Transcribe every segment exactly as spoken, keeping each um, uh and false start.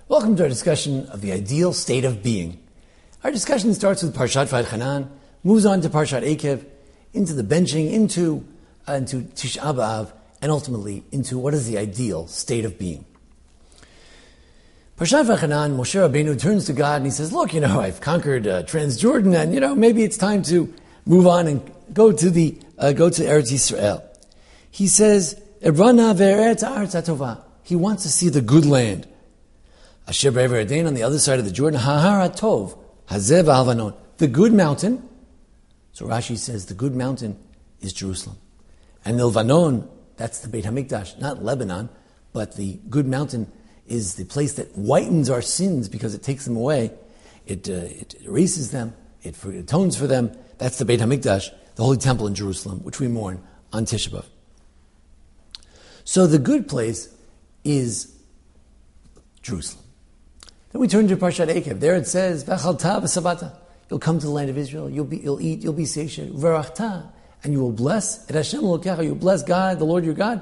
Welcome to our discussion of the ideal state of being. Our discussion starts with Parshat Vaychanan, moves on to Parshat Eikev, into the benching, into, uh, into Tisha B'Av, and ultimately into what is the ideal state of being. Parshat Vaychanan, Moshe Rabbeinu turns to God and he says, look, you know, I've conquered uh, Transjordan, and, you know, maybe it's time to move on and go to the, uh, go to Eretz Yisrael. He says, Ebrana ve'eretz ha'aretz ha'tovah. He wants to see the good land. Asher b'ever Edain, on the other side of the Jordan, ha'har ha'tov, hazeh v'alvanon. The good mountain. So Rashi says the good mountain is Jerusalem. And Milvanon, that's the Beit HaMikdash, not Lebanon, but the good mountain is the place that whitens our sins because it takes them away. It, uh, it erases them. It atones for them. That's the Beit HaMikdash, the Holy Temple in Jerusalem, which we mourn on Tisha B'Av. So the good place is Jerusalem. Then we turn to Parshat Eikev. There it says, "V'achalta v'savata." You'll come to the land of Israel. You'll be, you'll eat. You'll be satiated. V'rachta, and you will bless. Et Hashem Elokecha, you will bless God, the Lord your God.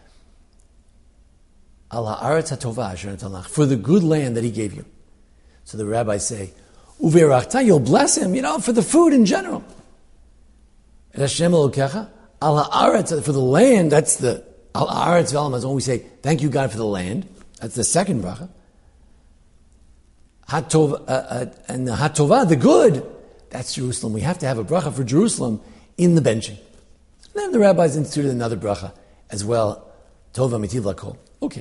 Al ha'aretz hatovah asher natan lach, for the good land that He gave you. So the rabbis say, "Uve'rachta," you'll bless Him, you know, for the food in general. Et Hashem Elokecha, al ha'aretz, for the land. That's the al ha'aretz v'al. When we say, "Thank you, God, for the land," that's the second bracha. Hatov, uh, uh, and the Hatovah, the good, that's Jerusalem. We have to have a bracha for Jerusalem in the benching. And then the rabbis instituted another bracha as well. Tova mitiv lakol. Okay.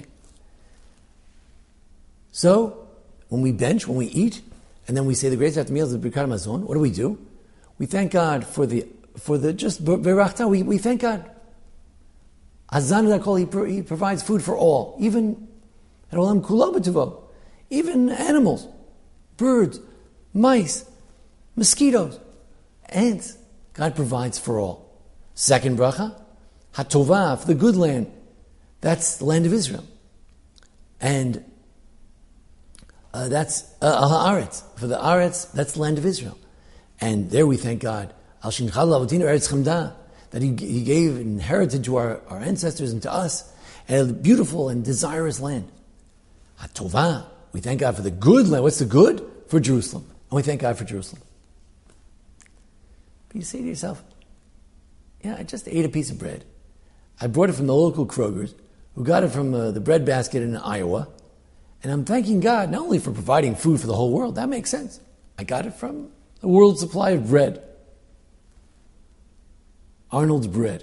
So, when we bench, when we eat, and then we say the greatest after meals is Birkat Hamazon, what do we do? We thank God for the, for the just, berachta, we, we thank God. Hazan lakol, He provides food for all, even at olam kulo b'tuvo, even animals. Birds, mice, mosquitoes, ants. God provides for all. Second bracha, hatovah, for the good land. That's the land of Israel. And uh, that's uh, ha'aretz. For the aretz, that's the land of Israel. And there we thank God. Al shinchal avotinu eretz chamda, that he, he gave and inherited to our, our ancestors and to us a beautiful and desirous land. Hatovah. We thank God for the good land. What's the good? For Jerusalem. And we thank God for Jerusalem. But you say to yourself, yeah, I just ate a piece of bread. I brought it from the local Kroger's, who got it from uh, the bread basket in Iowa. And I'm thanking God not only for providing food for the whole world. That makes sense. I got it from the world supply of bread. Arnold's bread.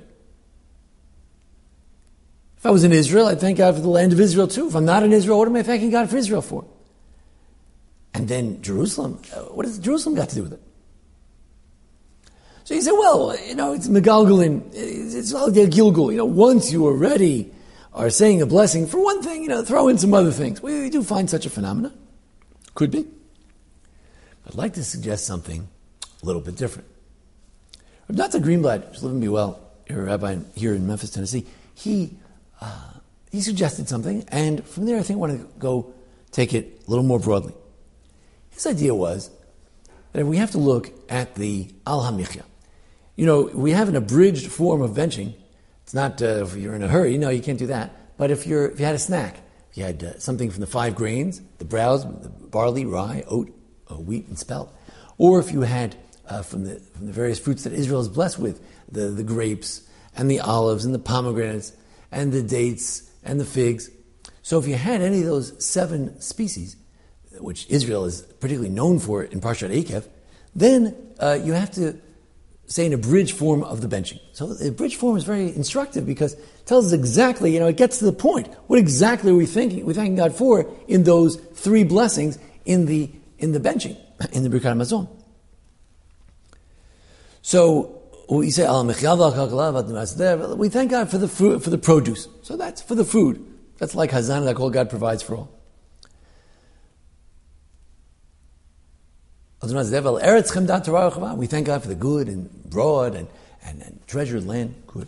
If I was in Israel, I'd thank God for the land of Israel too. If I'm not in Israel, what am I thanking God for Israel for? And then Jerusalem, what has Jerusalem got to do with it? So you say, well, you know, it's Megalgalin, it's all Gilgal. You know, once you already are saying a blessing, for one thing, you know, throw in some other things. We, we do find such a phenomenon. Could be. I'd like to suggest something a little bit different. Rav Nata Greenblatt, who's living me well, a rabbi here in Memphis, Tennessee, he uh, he suggested something, and from there I think I want to go take it a little more broadly. His idea was that we have to look at the al hamichya. You know, we have an abridged form of benching. It's not uh, if you're in a hurry, no, you can't do that. But if you're if you had a snack, if you had uh, something from the five grains, the browse, the barley, rye, oat, uh, wheat, and spelt, or if you had uh, from the from the various fruits that Israel is blessed with, the the grapes and the olives and the pomegranates and the dates and the figs. So if you had any of those seven species, which Israel is particularly known for in Parshat Eikev, then uh, you have to say an abridged form of the benching. So the abridged form is very instructive because it tells us exactly, you know, it gets to the point. What exactly are we thinking? We're thanking God for in those three blessings in the in the benching, in the Birkat Hamazon. So we say, we thank God for the fruit, for the produce. So that's for the food. That's like Hazan, that all God provides for all. We thank God for the good and broad and, and, and treasured land. Good.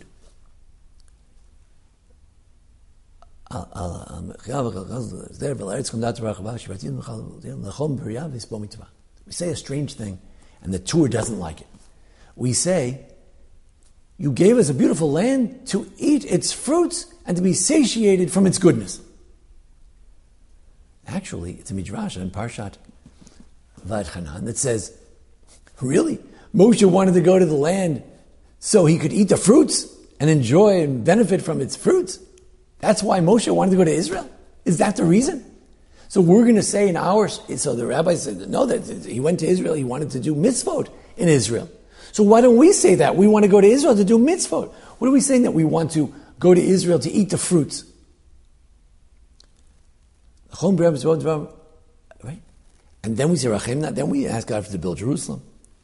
We say a strange thing, and the Torah doesn't like it. We say, you gave us a beautiful land to eat its fruits and to be satiated from its goodness. actually, it's a midrash in Parshat Va'etchanan that says, really? Moshe wanted to go to the land so he could eat the fruits and enjoy and benefit from its fruits. That's why Moshe wanted to go to Israel? Is that the reason? So we're going to say in ours, so the rabbi said, no, that he went to Israel, he wanted to do mitzvot in Israel. So why don't we say that? We want to go to Israel to do mitzvot. What are we saying that we want to go to Israel to eat the fruits? Right? And then we say Rachem, then we ask God to build Jerusalem.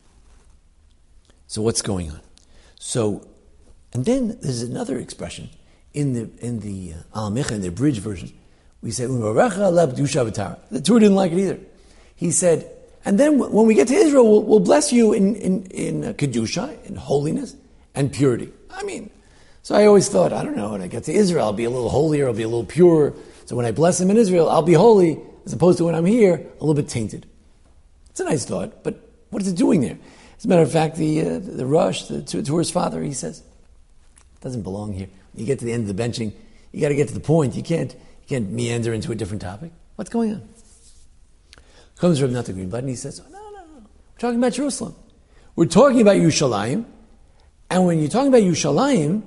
So what's going on? So, and then there's another expression in the in the uh, Al Micha, in the bridge version. We say, the Torah didn't like it either. He said, and then when we get to Israel, we'll, we'll bless you in, in, in uh, Kedusha, in holiness and purity. I mean, so I always thought, I don't know, when I get to Israel, I'll be a little holier, I'll be a little purer. So when I bless him in Israel, I'll be holy, as opposed to when I'm here, a little bit tainted. It's a nice thought, but what is it doing there? As a matter of fact, the uh, the Rosh, the tour's father, he says, it doesn't belong here. When you get to the end of the benching, you got to get to the point. You can't you can't meander into a different topic. What's going on? Comes Reb Natan Greenblatt and he says, oh, no, no, no. We're talking about Jerusalem. We're talking about Yerushalayim, and when you're talking about Yerushalayim,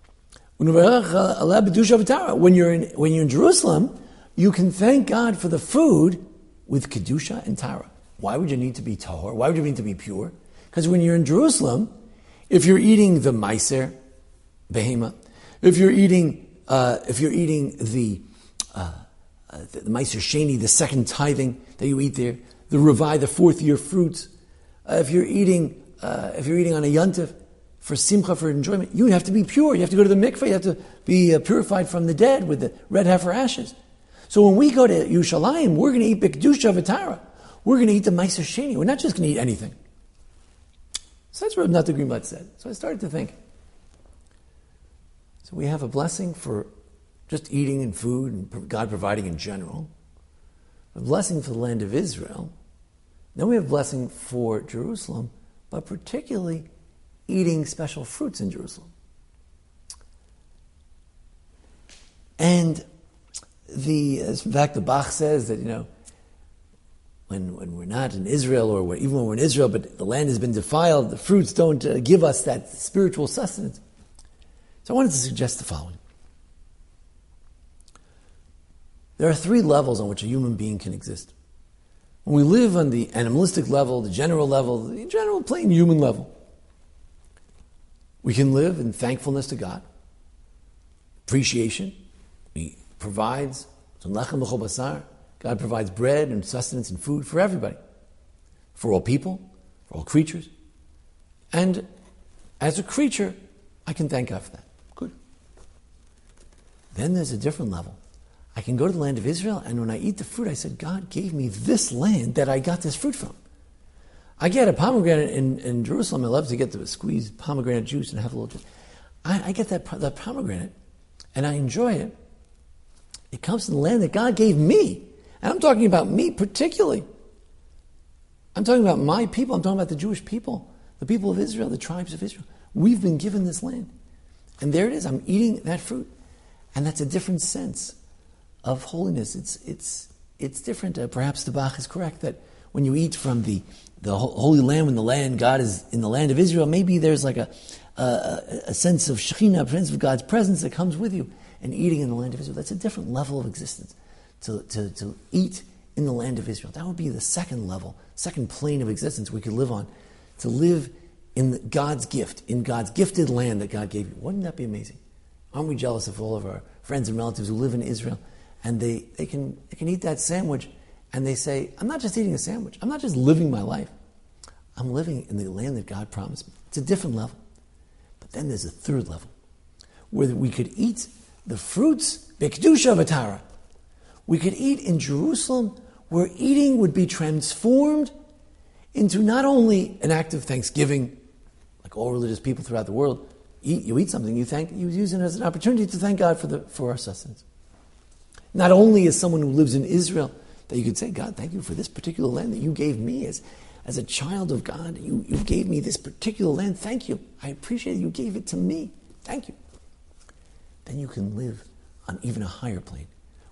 when you're in when you're in Jerusalem, you can thank God for the food with kedusha and tara. Why would you need to be tahor? Why would you need to be pure? Because when you're in Jerusalem, if you're eating the meiser, behema, if you're eating, uh, if you're eating the uh, uh, the, the meiser sheni, the second tithing that you eat there, the revai, the fourth year fruits, uh, if you're eating, uh, if you're eating on a yontif for simcha, for enjoyment, you have to be pure. You have to go to the mikveh. You have to be uh, purified from the dead with the red heifer ashes. So when we go to Yerushalayim, we're going to eat b'kedusha v'tara. We're going to eat the meiser sheni. We're not just going to eat anything. So that's what Reb Natan Greenblatt said. So I started to think. So we have a blessing for just eating and food and God providing in general. A blessing for the land of Israel. Then we have a blessing for Jerusalem, but particularly eating special fruits in Jerusalem. And the, in fact, the Bach says that, you know, when, when we're not in Israel, or we're, even when we're in Israel, but the land has been defiled, the fruits don't uh, give us that spiritual sustenance. So I wanted to suggest the following. There are three levels on which a human being can exist. When we live on the animalistic level, the general level, the general plain human level, we can live in thankfulness to God, appreciation. He provides, God provides bread and sustenance and food for everybody, for all people, for all creatures. And as a creature, I can thank God for that. Good. Then there's a different level. I can go to the land of Israel, and when I eat the fruit, I said, God gave me this land that I got this fruit from. I get a pomegranate in, in Jerusalem. I love to get the squeezed pomegranate juice and have a little juice. I, I get that, that pomegranate, and I enjoy it. It comes from the land that God gave me. And I'm talking about me particularly. I'm talking about my people. I'm talking about the Jewish people, the people of Israel, the tribes of Israel. We've been given this land. And there it is. I'm eating that fruit. And that's a different sense of holiness. It's it's it's different. Uh, perhaps the Bach is correct that when you eat from the, the Holy Land, when the land, God is in the land of Israel, maybe there's like a, a, a sense of Shekhinah, a sense of God's presence that comes with you. And eating in the land of Israel, that's a different level of existence. To, to, to eat in the land of Israel, that would be the second level, second plane of existence we could live on. To live in the, God's gift, in God's gifted land that God gave you. Wouldn't that be amazing? Aren't we jealous of all of our friends and relatives who live in Israel, and they, they can they can eat that sandwich, and they say, I'm not just eating a sandwich, I'm not just living my life, I'm living in the land that God promised me. It's a different level. But then there's a third level, where we could eat the fruits, b'kedusha v'tara. We could eat in Jerusalem, where eating would be transformed into not only an act of thanksgiving, like all religious people throughout the world. Eat, you eat something, you thank, you use it as an opportunity to thank God for the for our sustenance. Not only as someone who lives in Israel, that you could say, God, thank you for this particular land that you gave me as, as a child of God. You, you gave me this particular land. Thank you. I appreciate it. You gave it to me. Thank you. Then you can live on even a higher plane,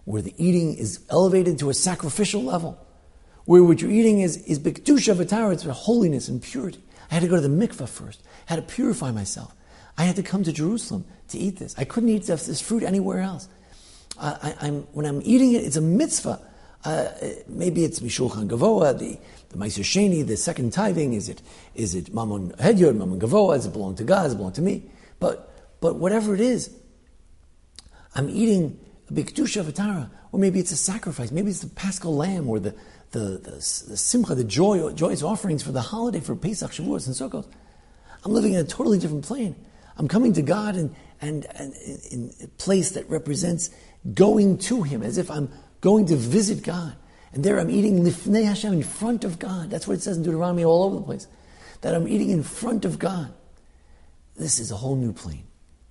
where the eating is elevated to a sacrificial level, where what you're eating is, is B'kedusha v'tara, it's for holiness and purity. I had to go to the mikveh first. I had to purify myself. I had to come to Jerusalem to eat this. I couldn't eat this, this fruit anywhere else. Uh, I, I'm, when I'm eating it, it's a mitzvah. Uh, maybe it's Mishulchan Gavoa, the, the Meiser Sheni, the second tithing. Is it is it Mammon Hedyot, Mammon Gavoa? Does it belong to God? Does it belong to me? But but whatever it is, I'm eating a B'kedusha v'tara, or maybe it's a sacrifice. Maybe it's the Paschal lamb, or the the, the, the simcha, the joy, joyous offerings for the holiday, for Pesach, Shavuos, and Sukkot. I'm living in a totally different plane. I'm coming to God and and, and in a place that represents going to Him, as if I'm going to visit God. And there I'm eating lifnei Hashem, in front of God. That's what it says in Deuteronomy all over the place. That I'm eating in front of God. This is a whole new plane.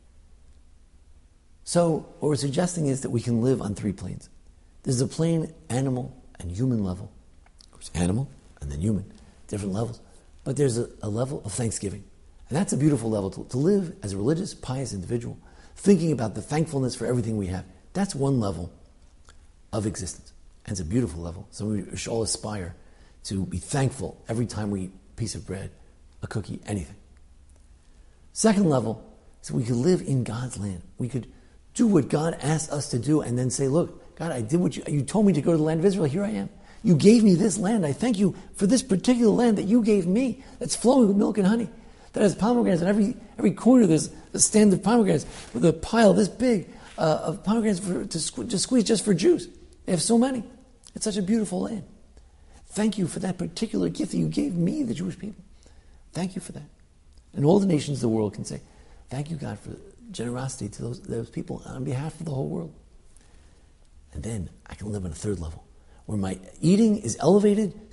So what we're suggesting is that we can live on three planes. There's a plane, animal and human level. Of course, animal and then human, different levels. But there's a, a level of thanksgiving. And that's a beautiful level to, to live as a religious, pious individual, thinking about the thankfulness for everything we have. That's one level of existence. And it's a beautiful level. So we should all aspire to be thankful every time we eat a piece of bread, a cookie, anything. Second level, so we could live in God's land. We could do what God asked us to do and then say, look, God, I did what you, you told me to go to the land of Israel. Here I am. You gave me this land. I thank you for this particular land that you gave me, that's flowing with milk and honey, that has pomegranates. In every every corner there's a stand of pomegranates with a pile this big uh, of pomegranates for, to, sque- to squeeze just for Jews. They have so many. It's such a beautiful land. Thank you for that particular gift that you gave me, the Jewish people. Thank you for that. And all the nations of the world can say, thank you, God, for generosity to those, those people on behalf of the whole world. And then I can live on a third level, where my eating is elevated to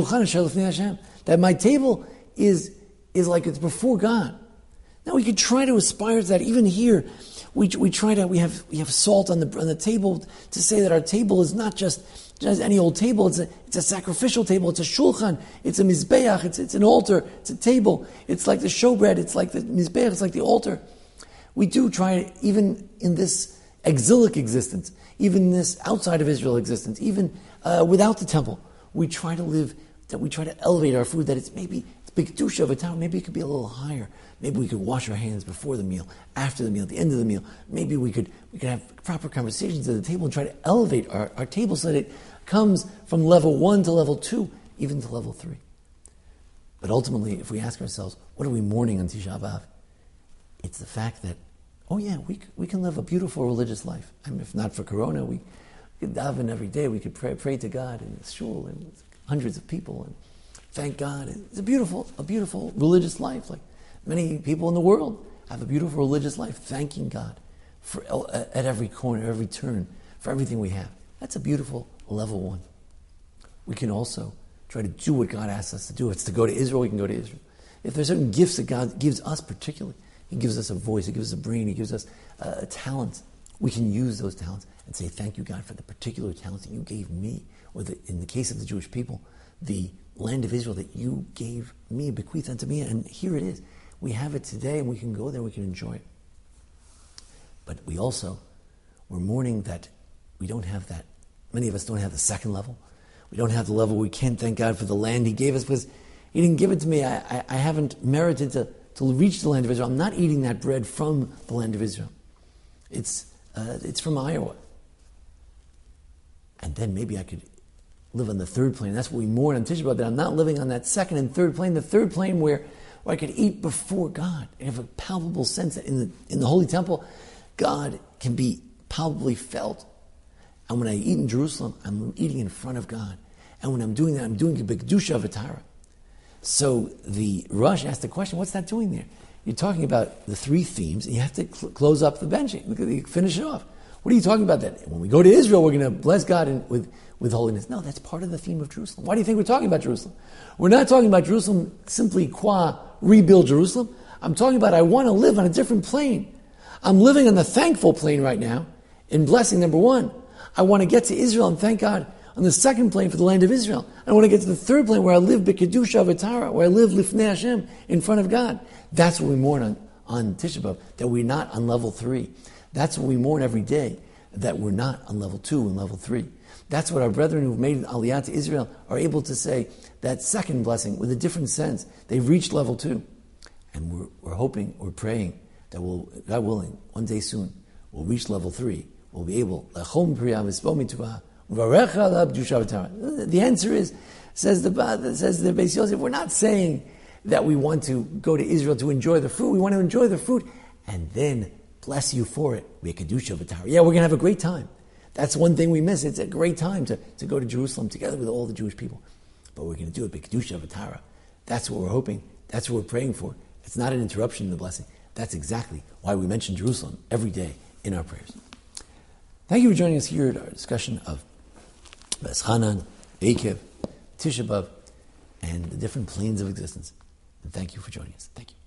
that my table is, is like it's before God. Now we could try to aspire to that. Even here, we we try to we have we have salt on the on the table to say that our table is not just just any old table. It's a it's a sacrificial table. It's a shulchan. It's a mizbeach. It's it's an altar. It's a table. It's like the showbread. It's like the mizbeach. It's like the altar. We do try, even in this exilic existence, even in this outside of Israel existence, even uh, without the temple, we try to live. That we try to elevate our food. That it's maybe it's b'kedusha v'tara. Maybe it could be a little higher. Maybe we could wash our hands before the meal, after the meal, at the end of the meal. Maybe we could we could have proper conversations at the table and try to elevate our, our table so that it comes from level one to level two, even to level three. But ultimately, if we ask ourselves, what are we mourning on Tisha B'Av? It's the fact that, oh yeah, we we can live a beautiful religious life. I mean, if not for Corona, we could daven every day. We could pray, pray to God in the shul and hundreds of people and thank God. It's a beautiful, a beautiful religious life. Like many people in the world have a beautiful religious life, thanking God for at every corner, every turn, for everything we have. That's a beautiful level one. We can also try to do what God asks us to do. If it's to go to Israel, we can go to Israel. If there's certain gifts that God gives us particularly, He gives us a voice, He gives us a brain, He gives us uh, a talent. We can use those talents and say, thank you, God, for the particular talents that you gave me. Or the, in the case of the Jewish people, the land of Israel that you gave me, bequeathed unto me, and here it is. We have it today, and we can go there, we can enjoy it. But we also, we're mourning that we don't have that. Many of us don't have the second level. We don't have the level where we can't thank God for the land He gave us, because He didn't give it to me. I, I, I haven't merited to, to reach the land of Israel. I'm not eating that bread from the land of Israel. It's uh, it's from Iowa. And then maybe I could live on the third plane. That's what we mourn on Tisha B'Av, that I'm not living on that second and third plane. The third plane where, where I could eat before God and have a palpable sense that in the in the Holy Temple, God can be palpably felt. And when I eat in Jerusalem, I'm eating in front of God. And when I'm doing that, I'm doing a b'kedusha v'tara. So the Rush asked the question, what's that doing there? You're talking about the three themes, and you have to cl- close up the benching, finish it off. What are you talking about that? When we go to Israel, we're going to bless God in, with, with holiness. No, that's part of the theme of Jerusalem. Why do you think we're talking about Jerusalem? We're not talking about Jerusalem simply qua rebuild Jerusalem. I'm talking about I want to live on a different plane. I'm living on the thankful plane right now in blessing number one. I want to get to Israel and thank God on the second plane for the land of Israel. I want to get to the third plane where I live b'kedusha v'tara, where I live lifnei Hashem, in front of God. That's what we mourn on, on Tisha B'Av, that we're not on level three. That's what we mourn every day, that we're not on level two and level three. That's what our brethren who've made Aliyah to Israel are able to say, that second blessing with a different sense. They've reached level two. And we're, we're hoping, we're praying that we'll, God willing, one day soon, we'll reach level three. We'll be able, the answer is, says the, says the Beis Yosef, we're not saying that we want to go to Israel to enjoy the fruit. We want to enjoy the fruit and then bless you for it. We Kedusha v'Tara. Yeah, we're going to have a great time. That's one thing we miss. It's a great time to, to go to Jerusalem together with all the Jewish people. But we're going to do it Kedusha v'Tara. That's what we're hoping. That's what we're praying for. It's not an interruption in the blessing. That's exactly why we mention Jerusalem every day in our prayers. Thank you for joining us here at our discussion of Bes Chanan, Eikev, Tisha B'Av, and the different planes of existence. And thank you for joining us. Thank you.